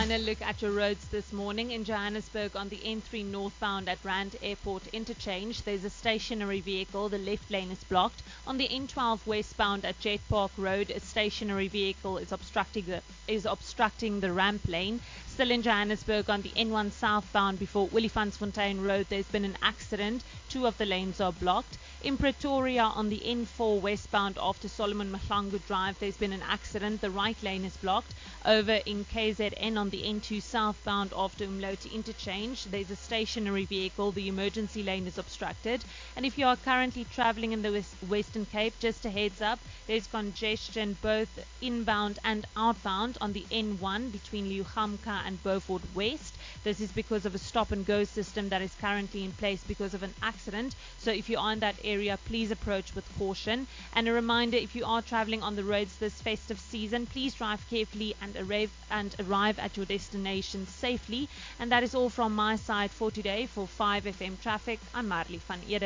final look at your roads this morning. In Johannesburg on the N3 northbound at Rand Airport interchange, there's a stationary vehicle. The left lane is blocked. On the N12 westbound at Jet Park Road, a stationary vehicle is obstructing the ramp lane. Still in Johannesburg on the N1 southbound before Olifantsfontein Road, there's been an accident. 2 of the lanes are blocked. In Pretoria on the N4 westbound after Solomon Mahlangu Drive, there's been an accident. The right lane is blocked. Over in KZN on the N2 southbound after Umloti interchange, there's a stationary vehicle. The emergency lane is obstructed. And if you are currently traveling in the Western Cape, just a heads up, there's congestion both inbound and outbound on the N1 between Liugamka and Beaufort West. This is because of a stop and go system that is currently in place because of an accident. So if you are in that area, please approach with caution. And a reminder, if you are traveling on the roads this festive season, please drive carefully and arrive at your destination safely. And that is all from my side for today. For 5FM Traffic, I'm Marley van Ede.